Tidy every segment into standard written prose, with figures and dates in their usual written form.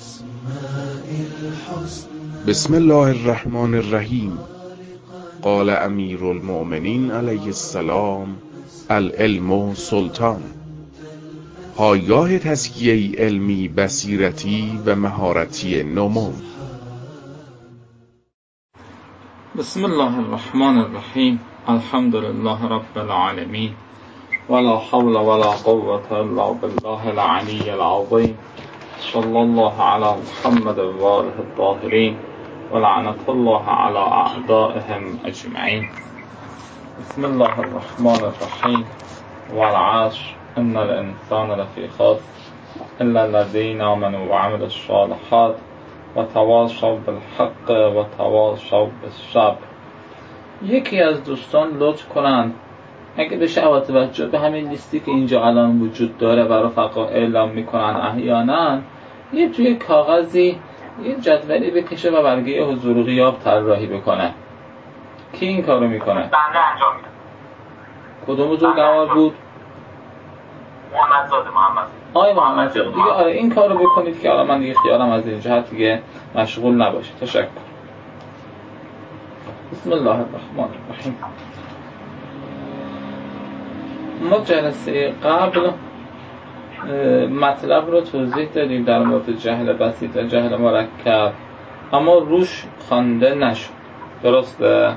بسم الله الرحمن الرحیم. قال امیر المؤمنین علیه السلام: العلم سلطان. پایگاه تزکیه علمی، بصیرتی و مهارتی نمو. بسم الله الرحمن الرحیم. الحمد لله رب العالمین ولا حول ولا قوة الا بالله العلی العظیم. صلی الله علی محمد و آله الطاهرین و لعنت الله علی اعدائهم اجمعین. بسم الله الرحمن الرحیم. والعصر ان الانسان لفی خسر الا الذین آمنوا وعملوا الصالحات و تواصوا بالحق و تواصوا بالصبر. یکی از دوستان لطف کنند اگه بشه با توجه به همین لیستی که اینجا الان وجود داره و رفقا اعلام میکنن احیانا یه توی کاغذی یه جدولی بکشه و برگه حضور و غیاب طراحی بکنه. کی این کارو میکنه؟ بنده انجام میدم. کدوم بزرگوار بود؟ محمدزاده. آقای محمدزاده دیگه آره این کارو بکنید که حالا من دیگه خیالم از این جهت دیگه مشغول نباشه. تشکر. بسم الله الرحمن الرحیم. ما جلسه قبل مطلب رو توضیح دادیم در مورد جهل بسیط و جهل مرکب، اما روش خوانده نشد. درسته؟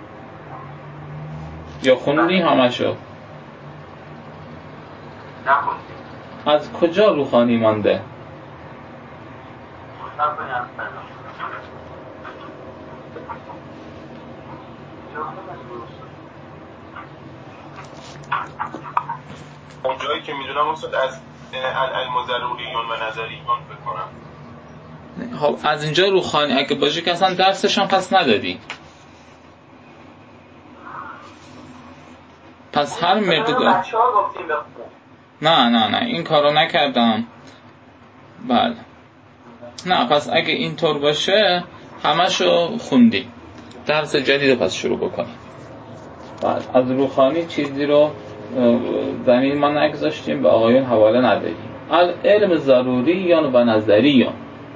یا خوندی همشو؟ نخوندی. از کجا روخانی مانده؟ اون جایی که میدونم اصلا از العلم ضروریون و نظریون بکنم. خب از اینجا روخانی اگه باشه که اصلا درسش هم پس ندادی. پس هر مقدار نه این کارو نکردم. بله نه پس اگه اینطور باشه همشو خوندی، درس جدید پس شروع بکنیم. بله از روخانی چیزی رو زمین ما نگذاشتیم، به آقایون حواله ندادیم. العلم ضروریون و نظریون.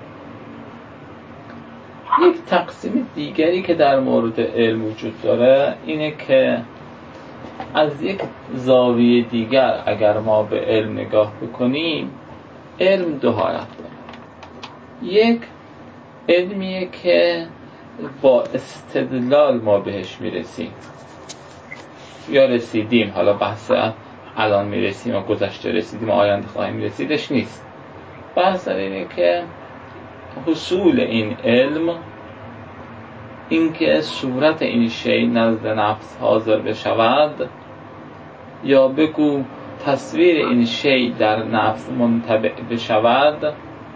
یک تقسیم دیگری که در مورد علم وجود داره اینه که از یک زاویه دیگر اگر ما به علم نگاه بکنیم، علم دو حالت داره. یک علمیه که با استدلال ما بهش میرسیم یا رسیدیم، حالا بحث الان میرسیم و گذشته رسیدیم و آینده خواهیم رسیدش نیست. بحث اینه که حصول این علم، اینکه صورت این شی نزد نفس حاضر بشود یا بگو تصویر این شی در نفس منطبع بشود،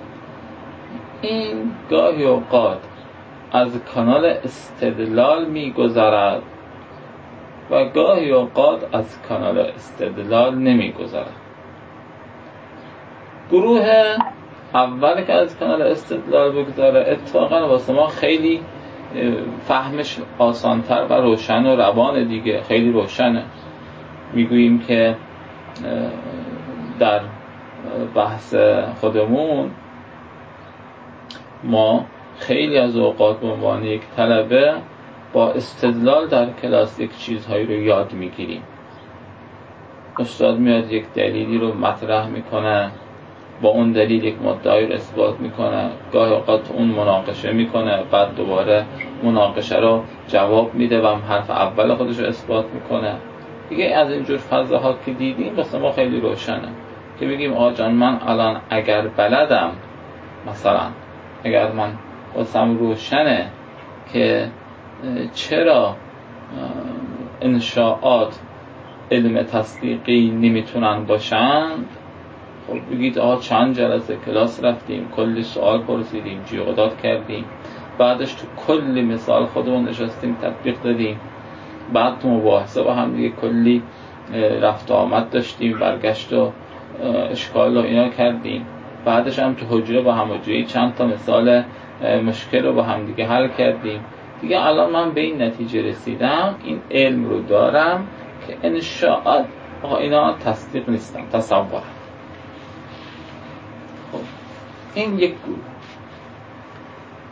این گاهی اوقات از کانال استدلال میگذرد و گاهی اوقات از کانال استدلال نمیگذرد. گروه اول که از کانال استدلال بگذاره اتفاقا واسه ما خیلی فهمش آسانتر و روشن و روان دیگه، خیلی روشنه. میگوییم که در بحث خودمون ما خیلی از اوقات به عنوان یک طلبه با استدلال در کلاس یک چیزهایی رو یاد میگیریم. استاد میاد یک دلیلی رو مطرح میکنه، با اون دلیل یک مدعی رو اثبات میکنه، گاهی اوقات اون مناقشه میکنه، بعد دوباره مناقشه رو جواب میده و حرف اول خودش رو اثبات میکنه. دیگه از اینجور فضاها که دیدیم واسه ما خیلی روشنه که بگیم آقا جان من الان اگر بلدم، مثلا اگر من واسم روشنه که چرا انشاءات علم تصدیقی نمیتونن باشند، خب بگید آقا چند جلسه کلاس رفتیم، کلی سوال پرسیدیم، جیغ و داد کردیم، بعدش تو کلی مثال خودمون نشستیم تطبیق دادیم، بعد تو مباحثه با هم دیگه کلی رفت و آمد داشتیم، برگشت و اشکال و اینا کردیم، بعدش هم تو حجره با همجوری چند تا مثال مشکل رو با هم دیگه حل کردیم. دیگه الان من به این نتیجه رسیدم، این علم رو دارم که انشاءات اینا تصدیق نیستن، تصور. خب این یک گروه.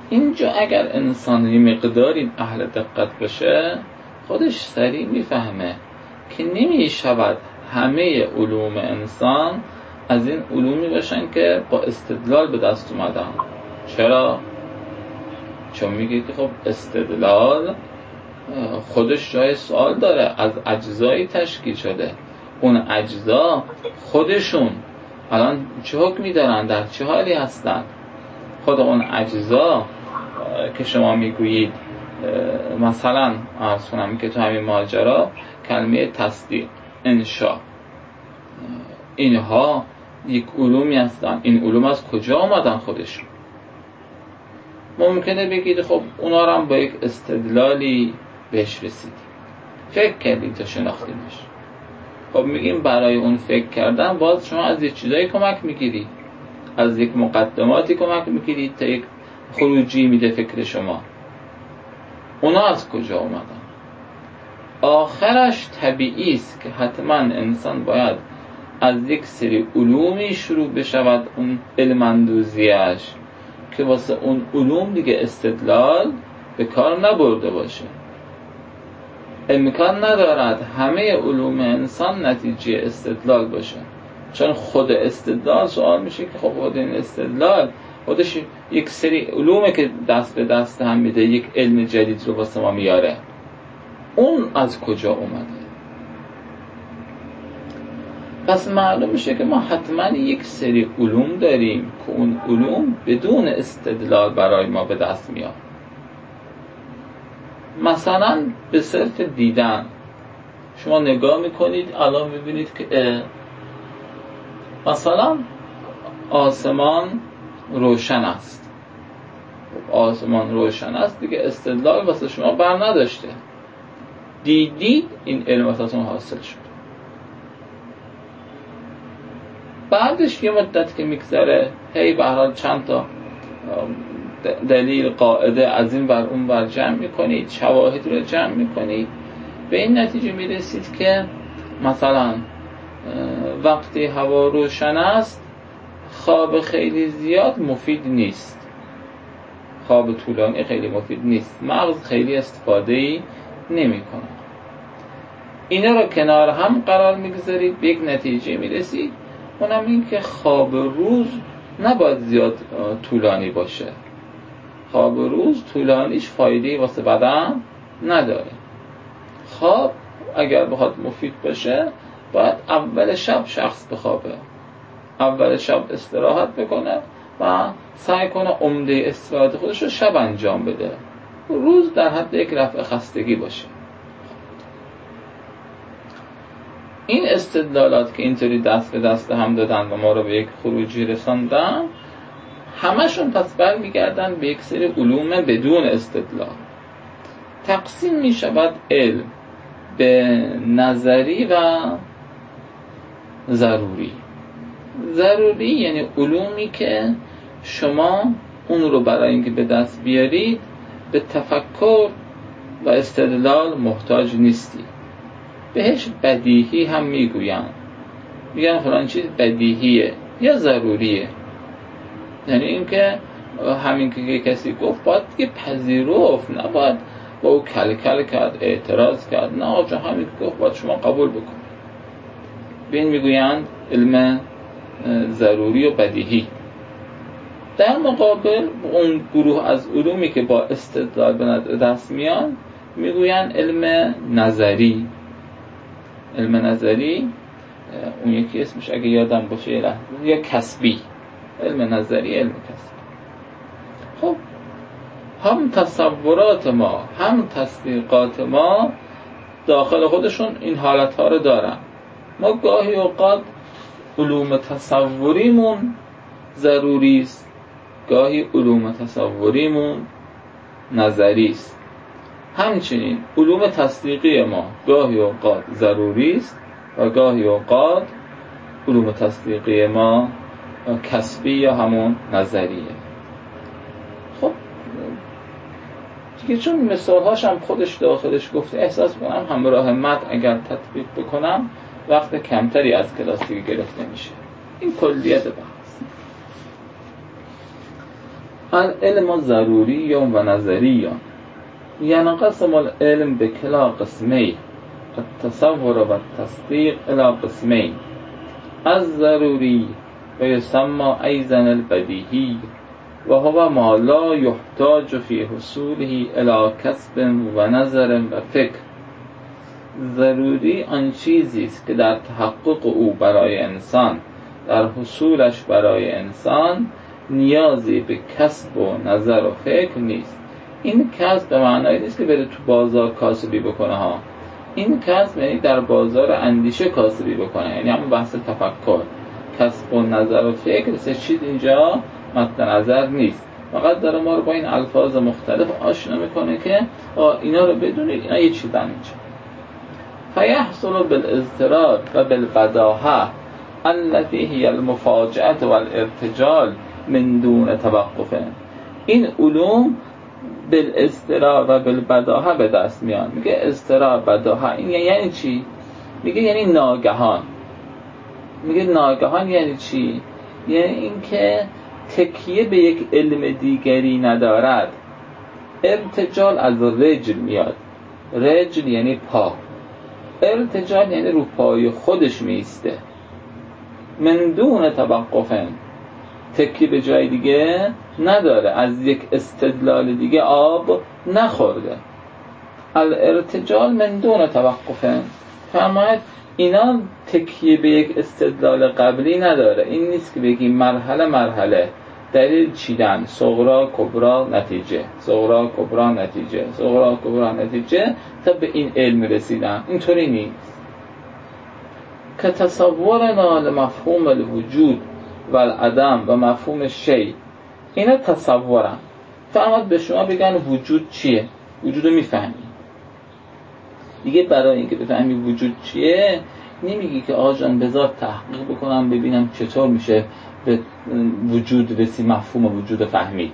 اینجا اگر انسان یه مقداری اهل دقت باشه خودش سریع میفهمه که نمیشود همه علوم انسان از این علومی باشن که با استدلال به دست اومدن. چرا؟ چون میگه که خب استدلال خودش جای سوال داره، از اجزایی تشکیل شده، اون اجزا خودشون الان چه حکمی دارن، در چه حالی هستن. خود اون اجزا که شما میگویید مثلا عرض کنم که تو همین ماجرا کلمه تصدیق، انشاء، اینها یک علومی هستن. این علوم از کجا آمدن خودشون؟ ممکنه بگید خب اونا رو هم با یک استدلالی بهش رسید، فکر کردید تا شناختیمش. خب میگیم برای اون فکر کردن باز شما از یک چیزایی کمک میگیری، از یک مقدماتی کمک میگیرید تا یک خروجی میده فکر شما. اونا از کجا اومدن؟ آخرش طبیعی است که حتما انسان باید از یک سری علومی شروع بشود اون علم اندوزیش که واسه اون علوم دیگه استدلال به کار نبرده باشه. امکان ندارد همه علوم انسان نتیجه استدلال باشه، چون خود استدلال سوال میشه که خب خود این استدلال خودش یک سری علومه که دست به دست هم میده، یک علم جدید رو واسه ما میاره. اون از کجا اومده؟ پس معلوم میشه که ما حتما یک سری علوم داریم که اون علوم بدون استدلال برای ما به دست میاد. مثلا به صرف دیدن شما نگاه میکنید، الان میبینید که مثلا آسمان روشن است. آسمان روشن است دیگه، استدلال واسه شما بر نداشته، دیدید این علم واسهتون حاصل شد. بعدش یه مدت که میگذره هی به هر حال چند تا دلیل قاعده از این ور اون ور جمع میکنید، شواهد رو جمع میکنید، به این نتیجه میرسید که مثلا وقتی هوا روشن است خواب خیلی زیاد مفید نیست، خواب طولانی خیلی مفید نیست، مغز خیلی استفاده‌ای نمی‌کنه. اینا رو کنار هم قرار میگذارید، به یک نتیجه میرسید، اونم این که خواب روز نباید زیاد طولانی باشه. خواب روز طولانیش فایده‌ای واسه بدن نداره. خواب اگر بخواد مفید باشه باید اول شب شخص بخوابه، اول شب استراحت بکنه و سعی کنه عمده استراحت خودش رو شب انجام بده، روز در حد یک رفع خستگی باشه. این استدلالات که اینطوری دست به دست هم دادن و ما رو به یک خروجی رساندن، همشون پس برمیگردن به یک سری علوم بدون استدلال. تقسیم می شود علم به نظری و ضروری. ضروری یعنی علومی که شما اون رو برای اینکه به دست بیارید به تفکر و استدلال محتاج نیستی. بهش بدیهی هم میگوین، میگن فلان چیز بدیهیه یا ضروریه، یعنی اینکه همین که کسی گفت باید دیگه پذیرفت، نباید با او کل کرد، اعتراض کرد، نه آجا همین که گفت باید شما قبول بکنید. به این میگویند علم ضروری و بدیهی. در مقابل اون گروه از علومی که با استدلال به دست میان میگویند علم نظری. علم نظری اون یکی اسمش اگه یادم باشه یا کسبی. علم نظری، علم کسبی. خب هم تصورات ما هم تصدیقات ما داخل خودشون این حالتها رو دارن. ما گاهی اوقات علوم تصوریمون ضروری است، گاهی علوم تصوریمون نظری است. همچنین علوم تصدیقی ما گاهی اوقات ضروری است و گاهی اوقات علوم تصدیقی ما کسبی یا همون نظریه. خب دیگه چون مثالهاش هم خودش داخلش گفته، احساس کنم همراه متن اگر تطبیق بکنم وقت کمتری از کلاس دیگه گرفته میشه. این کلیت بحث. العلم ضروری و نظری، ینقسم العلم بکلا قسمین، التصور و التصدیق الی قسمین، الضروری و یسمى ایضا البدیهی و هو ما لا یحتاج فی حصوله الی کسب و نظر و فکر. ضروری آن چیزی است که در تحقق او برای انسان، در حصولش برای انسان نیازی به کسب و نظر و فکر نیست. این کسب به معنای نیست که بره تو بازار کاسبی بکنه ها. این کسب یعنی در بازار اندیشه کاسبی بکنه، یعنی همون بحث تفکر. کسب و نظر و فکر سه چیز اینجا مد نظر نیست، فقط داره ما رو با این الفاظ مختلف آشنا میکنه که اینا رو بدونید، اینا یه چیزن اینجا. فیحصل بالاضطرار و بالبداهه التي هي المفاجأة والارتجال من دون توقف. این علوم بالاضطرار و بالبداهه به دست میان. میگه اضطرار بداهه این یعنی چی؟ میگه یعنی ناگهان. میگه ناگهان یعنی چی؟ یعنی اینکه تکیه به یک علم دیگری ندارد. ارتجال از رجل میاد. رجل یعنی پا، ارتجال یعنی رو پای خودش میسته. من دون توقف، تکی به جای دیگه نداره، از یک استدلال دیگه آب نخورده. الارتجال من دون توقف، فرماید اینا تکیه به یک استدلال قبلی نداره. این نیست که بگیم مرحله مرحله دلیل چیدن، صغرا کبرا نتیجه، صغرا کبرا نتیجه، صغرا کبرا نتیجه تا به این علم رسیدن. اینطوری نیست. که تصورنا لمفهوم الوجود و العدم و مفهوم شی، اینا تصورن. فرماد به شما بگن وجود چیه، وجود رو میفهمی دیگه. برای اینکه بفهمی وجود چیه نمیگی که آقا جان بذار تحقیق بکنم ببینم چطور میشه به وجود رسی، مفهوم وجود فهمید.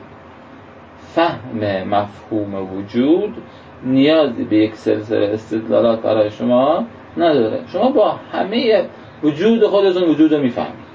فهم مفهوم وجود نیازی به یک سلسله استدلالات برای شما نداره. شما با همه وجود خودتون وجود رو میفهمید.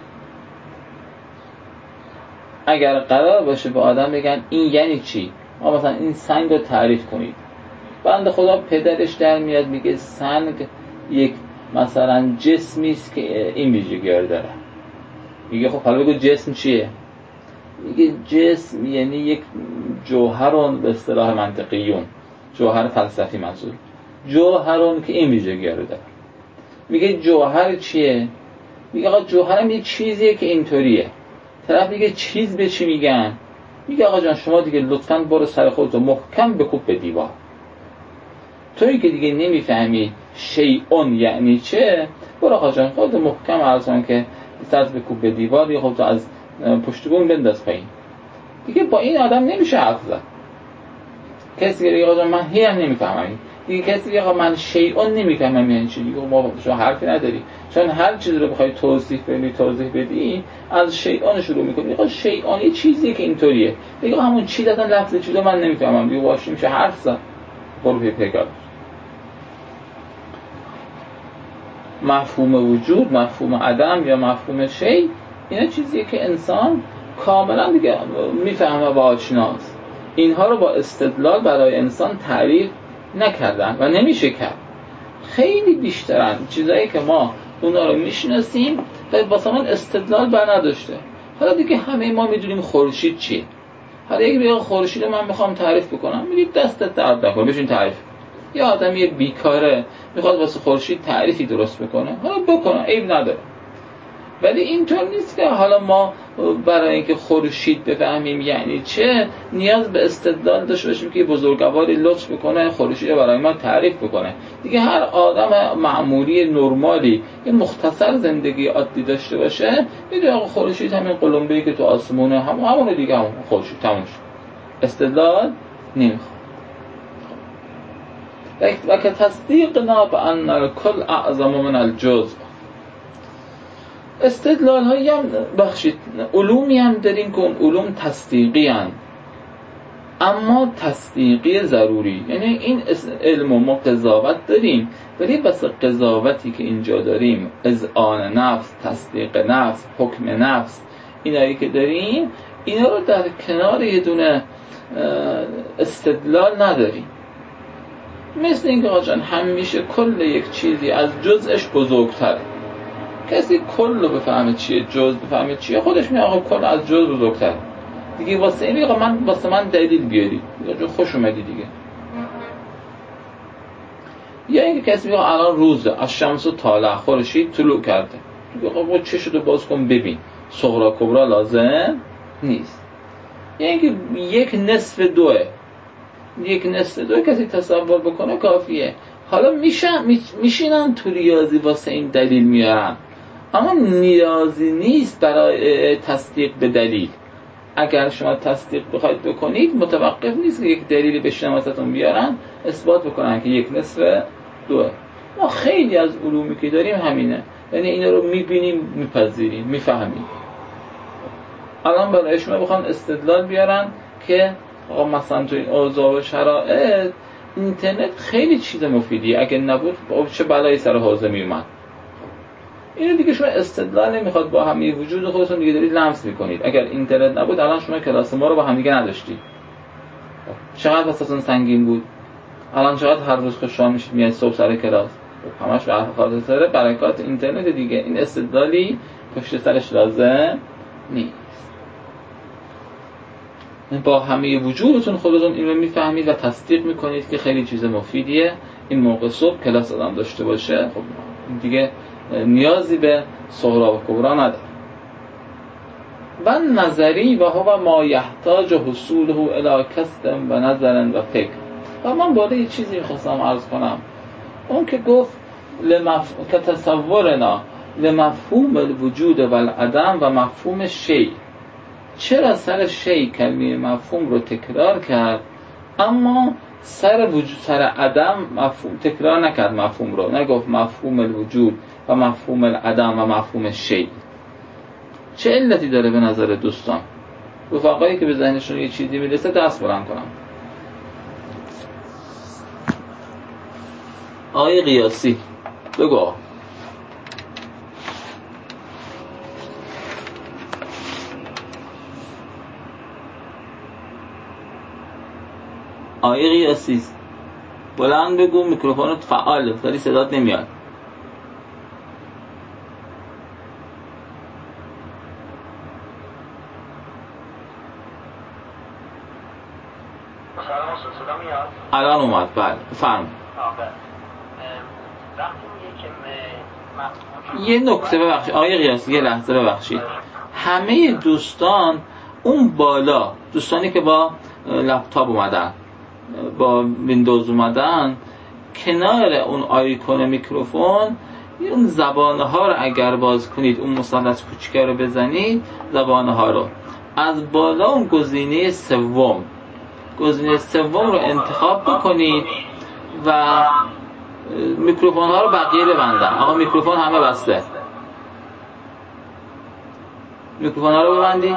اگر قرار باشه به آدم بگن این یعنی چی، ما مثلا این سنگ رو تعریف کنید، بنده خدا پدرش در میاد میگه سنگ یک مثلا جسمی است که این ویژگی رو داره. میگه خب حالا بگو جسم چیه؟ میگه جسم یعنی یک جوهرون، به اصطلاح منطقیون، جوهر فلسفی منظور، جوهرون که این ویژگی رو داره. میگه جوهر چیه؟ میگه آقا جوهرم یه چیزیه که اینطوریه. طرف میگه چیز به چی میگن؟ میگه آقا جان شما دیگه لطفاً برو سر خودتو محکم بکوب به دیوار. تویی که دیگه نمیفهمی شیئون یعنی چه، برو آقا جان خودتو محکم عرضان که سر بکوب به دیوار، یا خودتو از پشت بوم بنداز پایین. دیگه با این آدم نمیشه حرف زد. کسی که آقا جان من هم نمیفهمم، دیگه کسی که آقا من شیئون نمیفهمم یعنی چی، دیگه ما شما حرفی نداری. چون هر چیزی رو بخوای توضیح بدی از شیئون شروع میکنی. آقا شیئون یه چیزیه که اینطوریه، دیگه همون چیز اصلا لفظ چیزو من نمیفهمم، دیگه واش میشه حرف زد. برو پیگار. مفهوم وجود، مفهوم عدم یا مفهوم شی، اینا چیزیه که انسان کاملا دیگه میفهمه و آشناست. اینها رو با استدلال برای انسان تعریف نکردن و نمیشه کرد. خیلی بیشترن چیزایی که ما اونا رو میشناسیم و واسه من استدلال بر نداشته. حالا دیگه همه ما میدونیم خورشید چیه. حالا یک بیان خورشید من میخوام تعریف بکنم، میگید دستت درد نکنه بشین تعریف. یه آدمی بیکاره میخواد واسه خورشید تعریفی درست بکنه، حالا بکنه، عیب نداره. ولی اینطور نیست که حالا ما برای اینکه خورشید بفهمیم یعنی چه نیاز به استدلال داشته باشیم که بزرگواری لطف بکنه خورشید رو برای ما تعریف بکنه. دیگه هر آدم معمولی نرمالی یه مختصر زندگی عادی داشته باشه میگه آقا خورشید همین قلمبه‌ای که تو آسمونه، همون دیگه، همون خورشید تموم شد. استدلال نمیخواد. و که تصدیقنا بأن الکل اعظم من الجزء. استدلال هایی هم بخشید علومی هم داریم که اون علوم تصدیقی هستند، اما تصدیقی ضروری. یعنی این علم و ما قضاوت داریم، ولی بس قضاوتی که اینجا داریم، اذعان نفس، تصدیق نفس، حکم نفس، اینایی که داریم اینا رو در کنار یه دونه استدلال نداریم. مثل اینکه آقا همیشه کل یک چیزی از جزءش بزرگتره. کسی کل رو بفهمه چیه، جزء بفهمه چیه، خودش میگه آقا کل از جزء بزرگتره دیگه. واسه این میگه واسه من دلیل بیاری، جو خوش اومدی دیگه. یا اینکه کسی میگه الان روزه، از شمس و طالع، خورشید طلوع کرده، میگه آقا چشتو باز کن ببین، صغرا کبرا لازم نیست. یا اینکه یک نصف دوه کسی تصور بکنه کافیه. حالا میشینن تو ریاضی واسه این دلیل میارن، اما نیازی نیست برای تصدیق به دلیل. اگر شما تصدیق بخواید بکنید متوقف نیست که یک دلیلی بشنم واسهتون بیارن اثبات بکنن که یک نصف دوه. ما خیلی از علومی که داریم همینه، یعنی اینا رو میبینیم، میپذیریم، میفهمیم. الان برای شما بخوان استدلال بیارن که آقا مثلا تو این اوضاع و شرایط اینترنت خیلی چیز مفیدیه، اگه نبود چه بلایی سر حوزه میومد. اینو دیگه شما استدلال نمیخواد، با همه وجود خودتون دیگه دارید لمس میکنید. اگر اینترنت نبود الان شما کلاس ما رو با هم دیگه نداشتید. چقدر واسهتون سنگین بود. الان چقدر هر روز خوشحال میشید میاد صبح سر کلاس. همش به خاطر برکات اینترنت دیگه. این استدلالی پشت سرش لازم نیست. با همه وجودتون خودتون این رو میفهمید و تصدیق میکنید که خیلی چیز مفیدیه. این موقع صبح کلاس آدم داشته باشه، خب دیگه نیازی به صغرا و کبرا نداره. و نظری و هو ما یحتاج حصوله الی کسب و نظر و فکر. و من بالا یه چیزی میخواستم عرض کنم. اون که گفت که تصورنا لمفهوم الوجود و العدم و مفهوم شیء. چرا سر شیء کلمه مفهوم رو تکرار کرد اما سر عدم مفهوم تکرار نکرد؟ مفهوم رو نگفت مفهوم الوجود و مفهوم العدم و مفهوم شیء. چه علتی داره به نظر دوستان؟ رفقایی که به ذهنشون یه چیزی میرسه دست بلند کنم. آقای قیاسی بگو. آقای قیاسی بلند بگو، میکروفونت فعاله، ولی صدات نمیاد. الان اومد. بله بفرمایید. یه نکته ببخشید آقای قیاسی، یه لحظه ببخشید. همه دوستان اون بالا، دوستانی که با لپتاپ اومدن، با ویندوز اومدن، کنار اون آیکون میکروفون اون زبانه ها رو اگر باز کنید، اون مثلث کوچیکه رو بزنید، زبانه ها رو از بالا اون گزینه سوم رو انتخاب بکنید و میکروفون ها رو بقیه ببندن. آقا میکروفون همه بسته، میکروفون ها رو ببندید.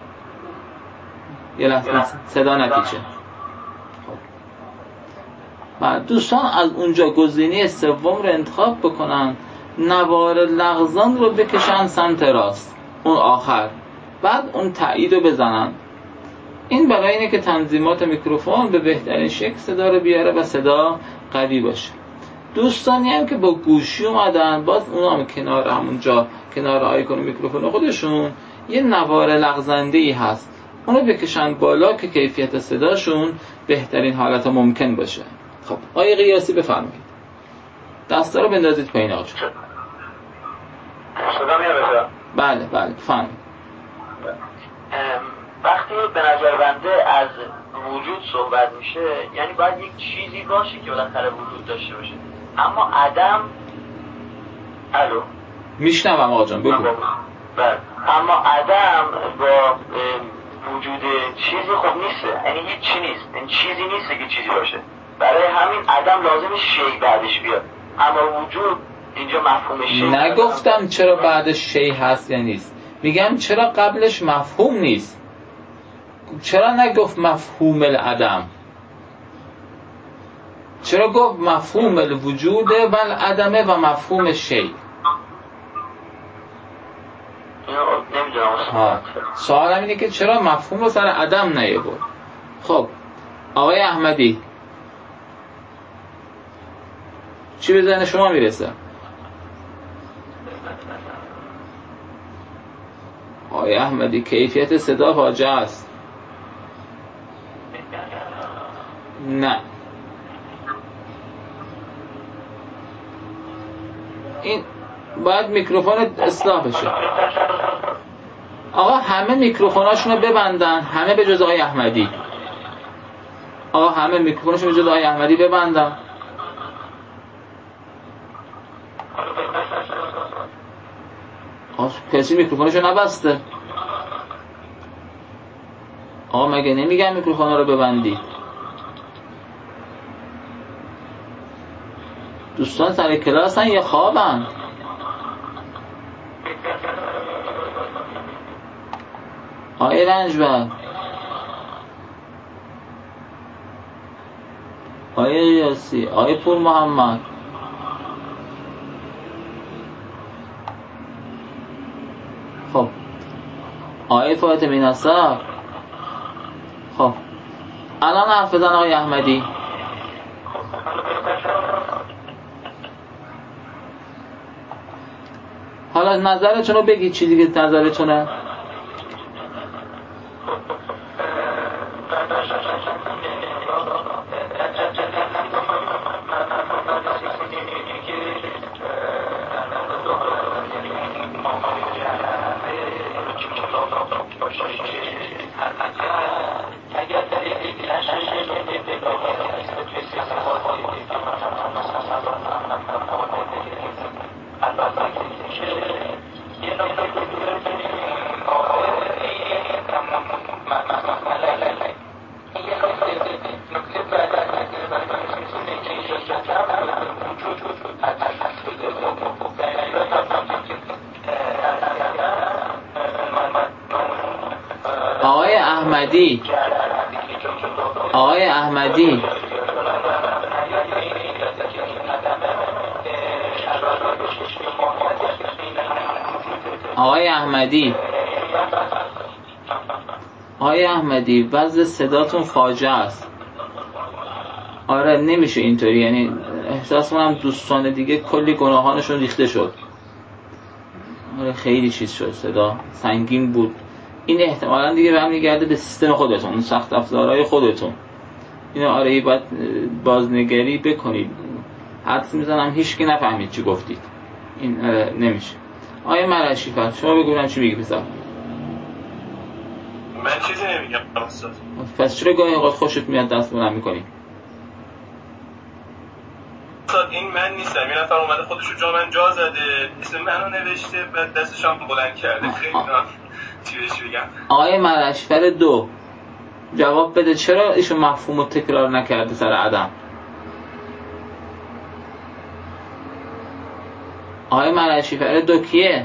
یه لحظه صدا نپیچه. بعد دوستان از اونجا گزینه سوم رو انتخاب بکنن، نوار لغزان رو بکشن سمت راست، اون آخر، بعد اون تایید رو بزنن. این برای اینه که تنظیمات میکروفون به بهترین شکل صدا رو بیاره و صدا قوی باشه. دوستانی هم که با گوشی اومدن، باز اونا هم کنار همونجا، کنار آیکون میکروفون خودشون یه نوار لغزنده‌ای هست، اونو بکشن بالا که کیفیت صداشون بهترین حالت ممکن باشه. خب آقای قیاسی بفرمایید. دستا رو بندازید پایین آقا. صدا میاد؟ بله بفرمایید. وقتی به نظر بنده از وجود صحبت میشه، یعنی باید یک چیزی باشه که بالاخره وجود داشته باشه. اما عدم میشنوم آقا جان بگو. بله. اما عدم با وجود چیزی خب نیسته، یعنی هیچ چی نیست، این چیزی نیسته که چیزی باشه. برای همین عدم لازم شیء بعدش بیاد. اما وجود اینجا مفهوم شیء. نگفتم چرا بعدش شیء هست یا نیست، میگم چرا قبلش مفهوم نیست. چرا نگفت مفهوم العدم؟ چرا گفت مفهوم الوجود و العدم و مفهوم شیء؟ نمیدونم سوالم اینه که چرا مفهوم رو سر عدم نیاورد. خب آقای احمدی چی به ذهن شما میرسه؟ آقای احمدی کیفیت صدا فاجعه است. نه این باید میکروفون اصلاح بشه. آقا همه میکروفوناشون رو ببندن، همه به جز آقای احمدی. آقا همه میکروفوناشون به جز آقای احمدی ببندن. کسی میکروفونشو نبسته. آقا مگه نمیگم میکروفونا رو ببندید؟ دوستان سر کلاسن یا خوابن؟ آقای رنجبر، آقای ریاسی، آقای پور محمد، خب آقای فاطمی نصر، خب الان حرف بزن آقای احمدی. حالا نظرتون رو بگید، چیزی که نظرتونه. آقای احمدی آقای احمدی وضع صداتون فاجعه است. آره نمیشه اینطوری، یعنی احساس کنم دوستان دیگه کلی گناهانشون ریخته شد. آره خیلی چیز شد، صدا سنگین بود. این احتمالاً دیگه برمیگرده به سیستم خودتون، اون سخت افزارهای خودتون. اینو آره باید بازنگری بکنید. حدس میزنم هیچکی نفهمید چی گفتید. این نمیشه. آیه مرشی فرد شما بگو چی میگی پسر؟ من چیزی نمیگم استاد. پس چرا گاهی اوقات خوشت میاد دست بلند میکنی؟ استاد این من نیستم، این نفر اومده خودشو جا من جا زده، اسم منو نوشته بعد دستشو هم بلند کرده. خیلی چی بهش بگم؟ آقای مرشفر 2 جواب بده چرا ایشون مفهومو تکرار نکرده سر عدم؟ آقای مرشفر 2 کیه؟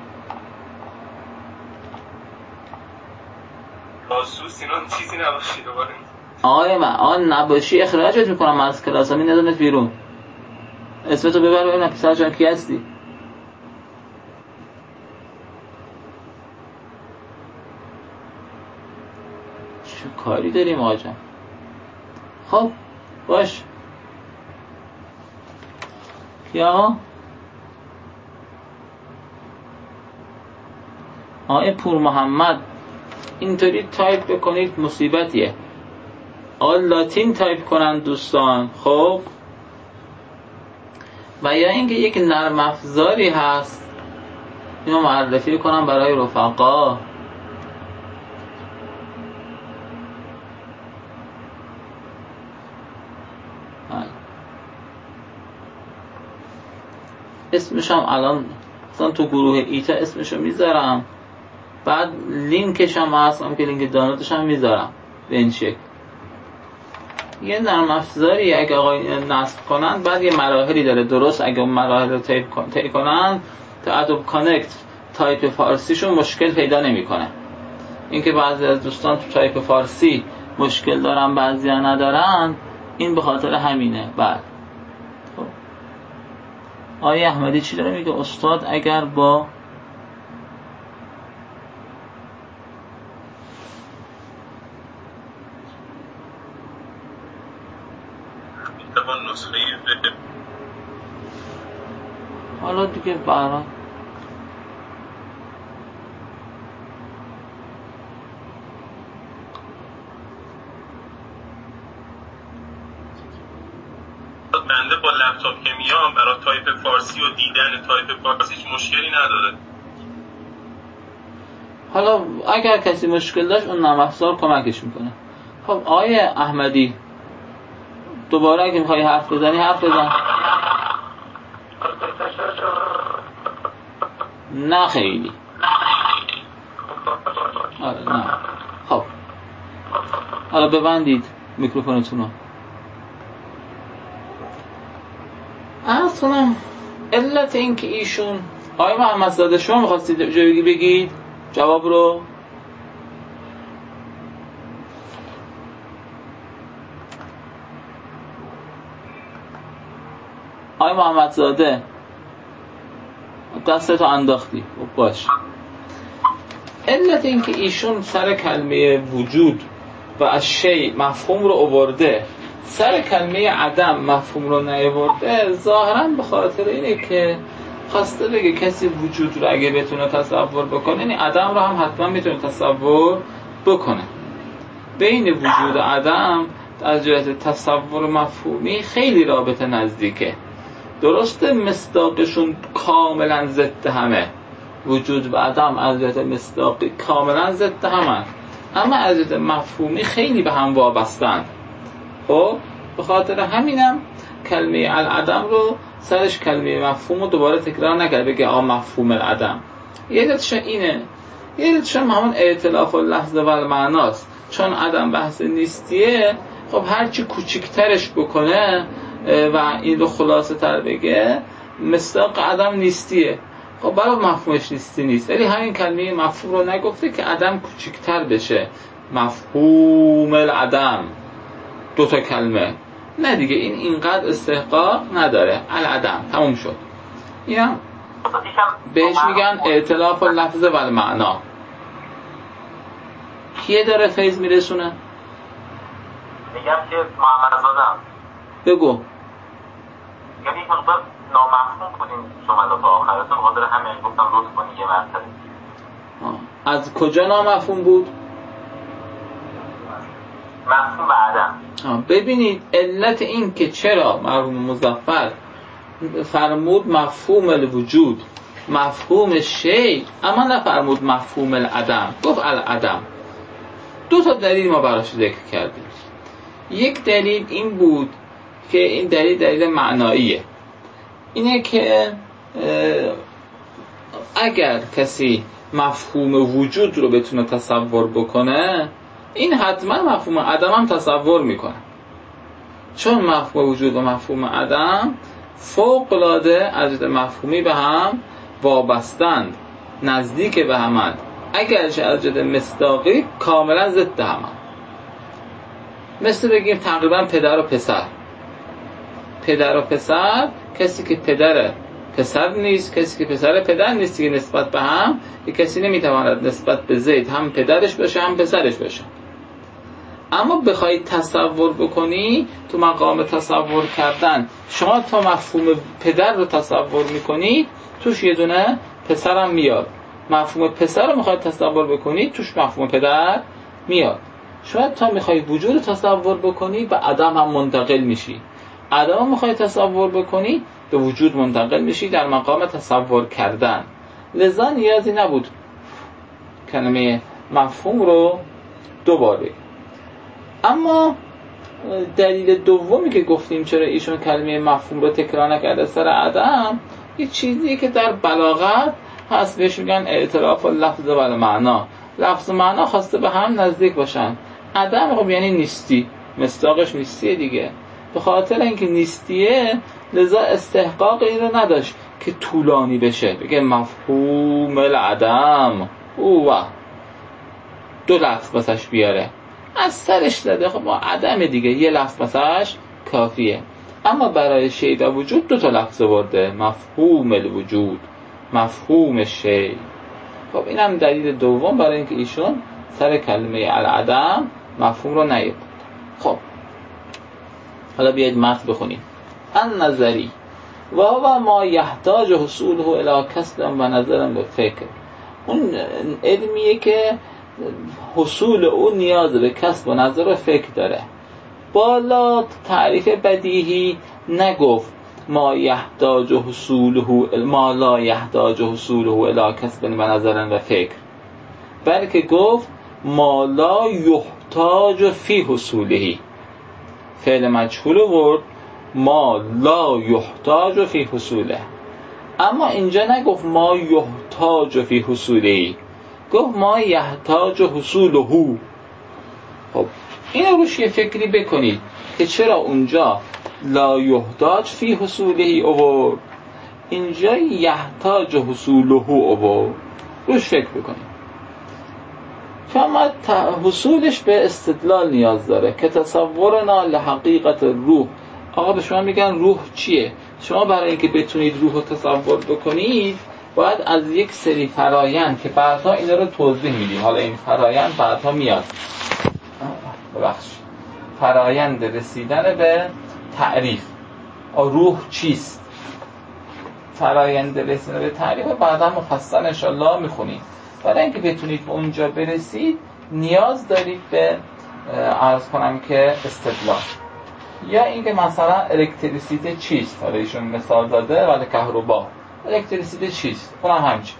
جاسوس اینا چیزی نباشی دوباره. آقای نباشی اخراجت میکنم از کلاس، همین ندونت بیرون. اسمتو ببر ببینم پسر جان کی هستی؟ چه کاری داریم آقا جان؟ خب باش کیا؟ آقای پور محمد اینطوری تایپ بکنید مصیبتیه. آقا لاتین تایپ کنن دوستان. خب و یا اینکه یک نرم افزاری هست اینو معرفی کنم برای رفقا. اسمشم الان مثلا تو گروه ایتا اسمشو میذارم، بعد لینکش هم هست که لینک دانلودش هم میذارم به این شکل. یه نرم افزاری اگه آقای نصب کنن بعد یه مراحلی داره، درست اگه اون مراحل رو طی کنن تا ادوب کانکت تایپ فارسیشون مشکل پیدا نمیکنه. اینکه بعضی از دوستان تو تایپ فارسی مشکل دارن بعضیا ندارن، این به خاطر همینه. بعد خب آقای احمدی چی داره میگه؟ استاد اگر با طبق نسخه وب. حالا دیگه برای بنده با لپتاپ که میام برای تایپ فارسی و دیدن تایپ فارسی هیچ مشکلی نداره. حالا اگر کسی مشکل داشت اون نرم افزار کمکش میکنه. خب آقای احمدی دوباره اگه میخوای حرف بزنی حرف بزن. نه خیلی. آره نه. خب حالا ببندید میکروفونتون رو. عرض کنم علت این که ایشون آقای محمدزاده شما میخواستید بگید جواب رو. آقای محمدزاده دستتو انداختی. باش. علت این که ایشون سر کلمه وجود و از شی مفهوم رو آورده، سر کلمه عدم مفهوم رو نیاورده، ظاهراً به خاطر اینه که خواسته بگه کسی وجود رو اگه بتونه تصور بکنه، یعنی عدم رو هم حتما میتونه تصور بکنه. بین وجود و عدم از جهت تصور مفهومی خیلی رابطه نزدیکه. درسته مصداقشون کاملا ضد همه، وجود و عدم از جهت مصداقی کاملا ضد همه، اما از جهت مفهومی خیلی به هم وابستند. خب به خاطر همینم کلمه العدم رو سرش کلمه مفهوم رو دوباره تکرار نکرد بگه مفهوم العدم. یه علتش اینه، یه علتش همون ائتلاف اللفظ و المعناست. چون عدم بحث نیستیه، خب هرچی کوچیکترش بکنه و این رو خلاصه تر بگه، مصداق عدم نیستیه. خب برای مفهومش نیستی نیست، ولی همین کلمه مفهوم رو نگفته که عدم کوچیکتر بشه. مفهوم العدم دو تا کلمه، نه دیگه این اینقدر استحقاق نداره. العدم تموم شد. اینم بهش میگن ائتلاف اللفظ و المعنا. کیه داره فیض میرسونه؟ میگم که محمدزاده‌ام. بگو. یعنی یک مقدار نامفهوم بودیم شما تا آخرتون، خاطر همین گفتم لطف کنی یه مرتبه. از کجا نامفهوم بود؟ مفهوم و عدم. ببینید علت این که چرا مرحوم مظفر فرمود مفهوم الوجود مفهوم شی، اما نفرمود مفهوم العدم، گفت العدم. دو تا دلیل ما براش ذکر کردیم. یک دلیل این بود که این دلیل معناییه، اینه که اگر کسی مفهوم وجود رو بتونه تصور بکنه، این حتما مفهوم عدم هم تصور میکنه. چون مفهوم وجود و مفهوم عدم فوق‌العاده از جهت مفهومی به هم وابستند، نزدیک به همند، اگرچه از جهت مصداقی کاملا ضد همند. مثل بگیم تقریبا پدر و پسر. پدر و پسر، کسی که پدر پسر نیست، کسی که پسر پدر نیست، که نسبت به هم یک کسی نمیتواند نسبت به زید هم پدرش باشه هم پسرش باشه. اما بخوای تصور بکنی، تو مقام تصور کردن شما تا مفهوم پدر رو تصور میکنی، توش یه دونه پسرم میاد. مفهوم پسر رو میخوای تصور بکنی، توش مفهوم پدر میاد. شما تا میخوای وجود رو تصور بکنی، به عدم هم منتقل میشی. عدم رو میخوای تصور بکنی، به وجود منتقل میشی در مقام تصور کردن. لذا نیازی نبود کلمه مفهوم رو دوبار بگیم. اما دلیل دومی که گفتیم چرا ایشون کلمه مفهوم رو تکرار نکرده سر عدم، یه چیزیه که در بلاغت هست، بهش میگن ائتلاف اللفظ و المعنا. لفظ و معنا خواسته به هم نزدیک باشن. عدم خب یعنی نیستی، مصداقش نیستیه دیگه. به خاطر اینکه نیستیه، لذا استحقاق این رو نداشت که طولانی بشه، بگه مفهوم العدم اوه دو لفظ بسش بیاره، از سرش زده. خب ما عدم دیگه، یه لفظ بسش کافیه. اما برای شی و وجود دو تا لفظ برده، مفهوم الوجود مفهوم شی. خب اینم دلیل دوم برای اینکه ایشون سر کلمه العدم مفهوم رو نیاورد. خب حالا بیاید متن بخونیم. النظری و هو ما یحتاج حصوله الی کسب و نظر و فکر. اون علمیه که حصول اون نیاز به کسب و نظر و فکر داره. بالا تعریف بدیهی نگفت ما یحتاج حصوله ما لا یحتاج حصوله الی کسب و نظر و فکر، بلکه گفت ما لا یحتاج فی حصوله. فعل مجهول ورد ما لا یحتاج فی حصوله، اما اینجا نگفت ما یحتاج فی حصوله، گفت ما یحتاج حصوله. خب اینو روش یه فکری بکنید که چرا اونجا لا یحتاج فی حصوله اوورد، اینجا یحتاج حصوله اوورد. روش فکر بکنید. چون حصولش به استدلال نیاز داره که تصورنا لحقیقت روح. آقا به شما میگن روح چیه؟ شما برای اینکه بتونید روح رو تصور بکنید باید از یک سری فرایند که بعدها اینا رو توضیح میدیم، حالا این فرایند بعدها میاد، فرایند رسیدن به تعریف روح چیست، فرایند رسیدن به تعریف بعدا مفصل انشالله میخونیم. برای اینکه بتونید به اونجا برسید نیاز دارید به عرض کنم که استدلال. یا اینکه مثلا الکتریسیته چیست، حالا ایشون مثال داده ولی کهربا، الکتریسیته چیست؟ اونم همچین.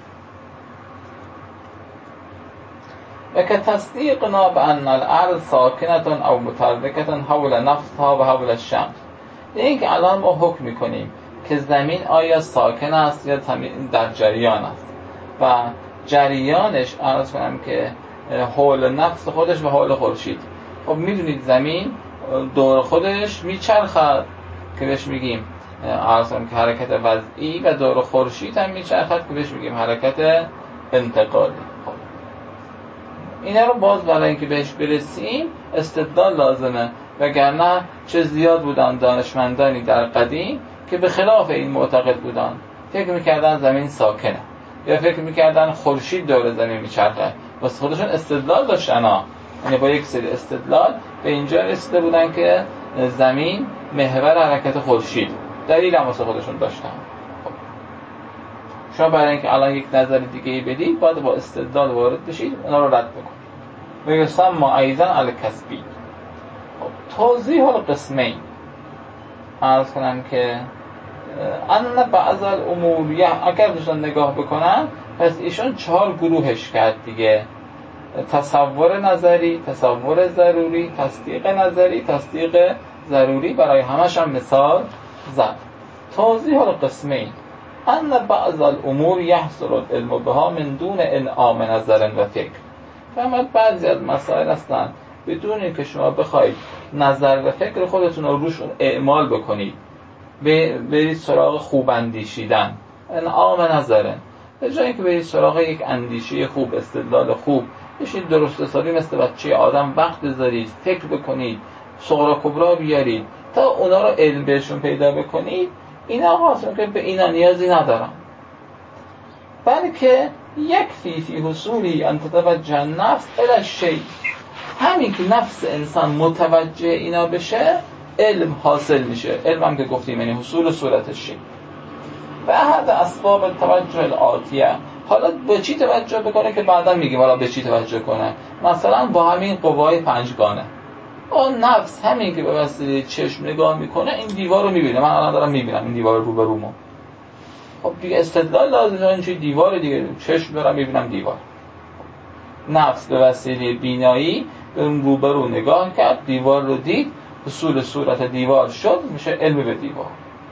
و که تصدیقنا بان الارض ساکنتون او متحرکتون حول نفسها و حول الشمس. این که الان ما حکم میکنیم که زمین آیا ساکن است یا در جریان است و جریانش عرض کنم که حول نفس خودش و حول خورشید. خب میدونید زمین دور خودش میچرخد که بهش میگیم عرض کنم که حرکت وضعی و دور خورشید هم میچرخد که بهش میگیم حرکت انتقالی. خب اینا رو باز برای اینکه بهش برسیم استدلال لازمه، وگرنه چه زیاد بودن دانشمندانی در قدیم که به خلاف این معتقد بودن، فکر میکردن زمین ساکنه یا فکر میکردن خورشید دور زمین میچرخه، واسه خودشون استدلال داشتن یعنی با یک سری استدلال به اینجا رسیده بودن که زمین محور حرکت خورشید، دلیل هم واسه خودشون داشتن. شما برای اینکه الان یک نظر دیگه ای بدید باید با استدلال وارد بشید، اونا رو رد بکنید. و یسمى ایضا الکسبی. توضیح القسمین عرض کنم که ان بعض الامور اگر بشن نگاه بکنن پس ایشون 4 گروهش کرد دیگه: تصور نظری، تصور ضروری، تصدیق نظری، تصدیق ضروری. برای همش هم مثال زد. توضیح القسمین ان بعض الامور یحصل العلم بها من دون انعام نظر و فکر. فهمت بعضی از مسائل هستن بدون اینکه شما بخواید نظر و فکر خودتون رو روشون اعمال بکنید، برید سراغ خوب اندیشیدن، انعام نظره، به جای اینکه برید سراغ یک اندیشه خوب، استدلال خوب، بشید درست حسابی مثل بچه آدم وقت بذارید، فکر بکنید، صغرا کبرا بیارید تا اونا رو علم بهشون پیدا بکنید. اینا آقا که به اینا نیازی ندارم، بلکه یکفی فی حصولی ان تتوجه النفس الی الشیء. همین که نفس انسان متوجه اینا بشه علم حاصل میشه. علم هم که گفتیم یعنی حصول صورت شیء. و احد اسباب التوجه الآتیه. حالا به چی توجه بکنه که بعدا میگیم حالا به چی توجه کنه. مثلا با همین قوای 5گانه، اون نفس همین که به وسیله چشم نگاه میکنه این دیوار رو میبینه. من الان دارم میبینم این دیوار رو به رومو. خب دیگه استدلال لازمه، این چه دیوار دیگه، چشم دارم میبینم دیوار. نفس به وسیله بینایی به اون روبرو نگاه کرد، دیوار رو دید، حصول صورت دیوار شد، میشه علم به دیوار.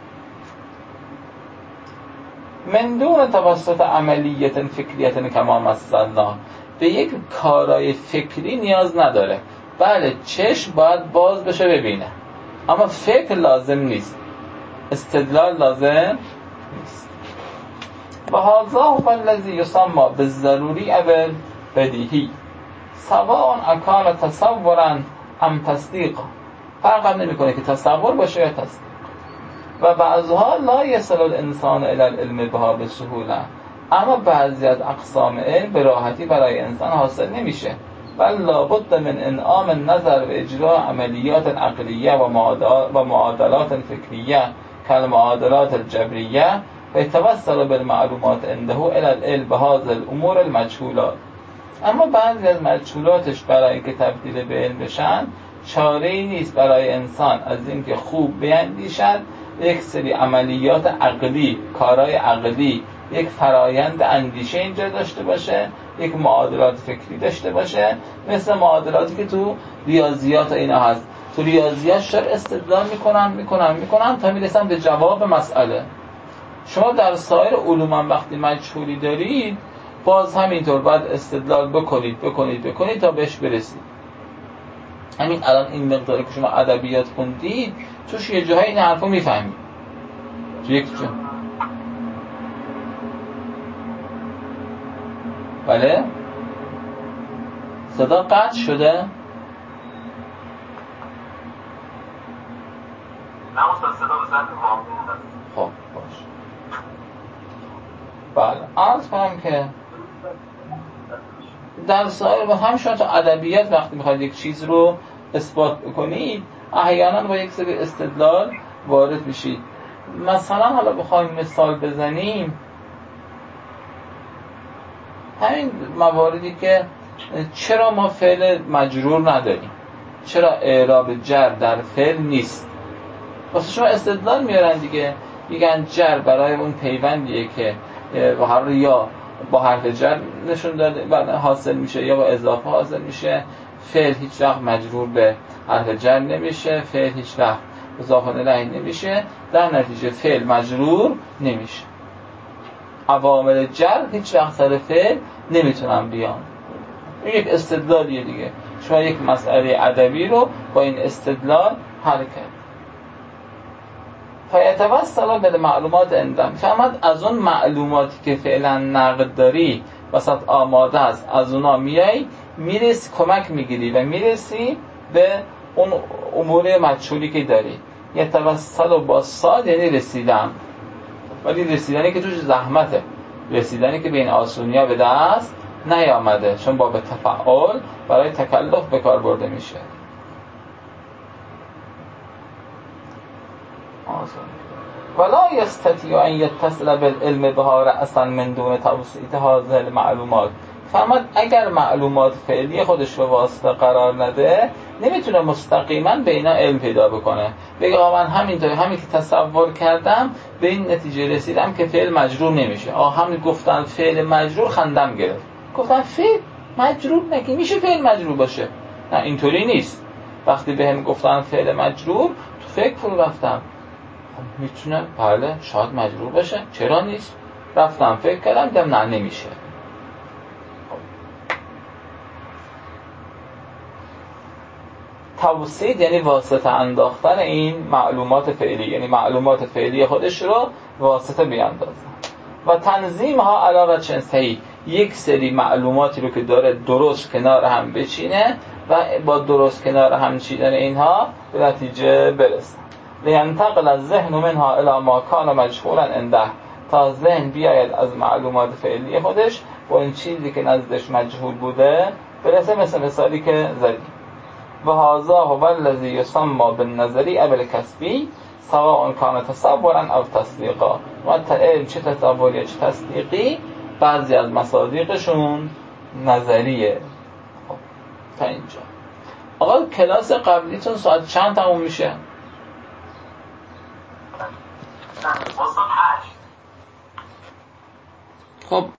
من دون توسط عملیت فکریت کما مثلنا. به یک کارای فکری نیاز نداره. بله چشم باید باز بشه ببینه، اما فکر لازم نیست، استدلال لازم نیست. و هذا هو الذی یسمى بالضروری او بدیهی سواء اکان تصورا ام تصدیق. فرق هم نمیکنه که تصور باشه یا تصدیق. و بعضها لا یصل الانسان الی العلم بها بسهوله. اما بعضی از اقسام علم به راحتی برای انسان حاصل نمیشه. بل لابد من انعام النظر و اجراء عملیات عقلیه و معادلات فکریه كالمعادلات الجبریه و يتوصل بالمعلومات عنده الى العلم بهذه الامور المجهولات. اما بعضی از مجهولاتش برای که تبدیل به علم بشن چاره‌ای نیست برای انسان از اینکه خوب بیندیشد، یک سری عملیات عقلی، کارهای عقلی، یک فرایند اندیشه اینجا داشته باشه، یک معادلات فکری داشته باشه، مثل معادلاتی که تو ریاضیات اینا هست. تو ریاضیات شب استدلال میکنن تا میرسن به جواب مسئله. شما در سایر علوم وقتی مجهولی دارید باز همینطور باید استدلال بکنید تا بهش برسید. همین الان این مقداری که شما ادبیات خوندید توش یه جاهای این حرفو میفهمید. یک جا بله صدا قطع شده؟ نه صدا به ذات واقعی هست. خب باش. بله عرض کنم که در سایر و هم شما تو ادبیات وقتی میخواید یک چیز رو اثبات بکنید احیانا با یک سری استدلال وارد میشید. مثلا حالا بخوایم مثال بزنیم همین مواردی که چرا ما فعل مجرور نداریم، چرا اعراب جر در فعل نیست، واسه شما استدلال میارن دیگه، میگن جر برای اون پیوندیه که یا با حرف جر نشون داده حاصل میشه یا با اضافه حاصل میشه. فعل هیچ وقت مجرور به حرف جر نمیشه، فعل هیچ وقت اضافه الیه نمیشه، در نتیجه فعل مجرور نمیشه. عوامل جر هیچ وقت سر فعل نمیتونن بیان. این یک استدلالیه دیگه. شما یک مسئله ادبی رو با این استدلال حل کرد. فیتوصل به معلومات عندم. فهمت از اون معلوماتی که فعلا نقد داری وسط آماده است، از اونا میرسی کمک میگیری و میرسی به اون امور مجهولی که داری. یتوصل با صاد یعنی رسیدن، ولی رسیدنی که توش زحمته، رسیدنی که به این آسونیا به دست نیامده، چون باب تفعال برای تکلف به کار برده میشه. ولا یستطیع ان یتصل بالعلم بها رأسا من دون توسیط هذه المعلومات. فهمت اگر معلومات فعلی خودش رو واسطه قرار نده نمیتونه مستقیما به اینا علم پیدا بکنه. بگه من همین که تصور کردم به این نتیجه رسیدم که فعل مجرور نمیشه. همین گفتن فعل مجرور خندم گرفت، گفتن فعل مجرور نگی میشه فعل مجرور باشه. نه اینطوری نیست. وقتی بهم گفتن فعل مجرور تو فکر فرو رفتم، میتونه بله شاید مجرور باشه، چرا نیست؟ رفتم فکر کردم دیدم نه نمیشه. توسید یعنی واسطه انداختن این معلومات فعلی، یعنی معلومات فعلی خودش رو واسطه بیاندازن. و تنظیم ها علاوه صحیح، یک سری معلوماتی رو که داره درست کنار هم بچینه و با درست کنار هم چیدن اینها به نتیجه برسه. لینتقل الذهن منها الی ما کان مجهولا عنده، تا ذهن بیاید از معلومات فعلی خودش با این چیزی که نزدش مجهول بوده برسه، مثل مثالی که زدیم. و هذا هو الذی یسمى بالنظری او الکسبی سواء کان تصورا او تصدیقا. و علم چه تصوری چه تصدیقی بعضی از مصادیقشون نظریه. خب تا اینجا. آقا کلاس قبلیتون ساعت چند تموم میشه؟ استاد 8. خب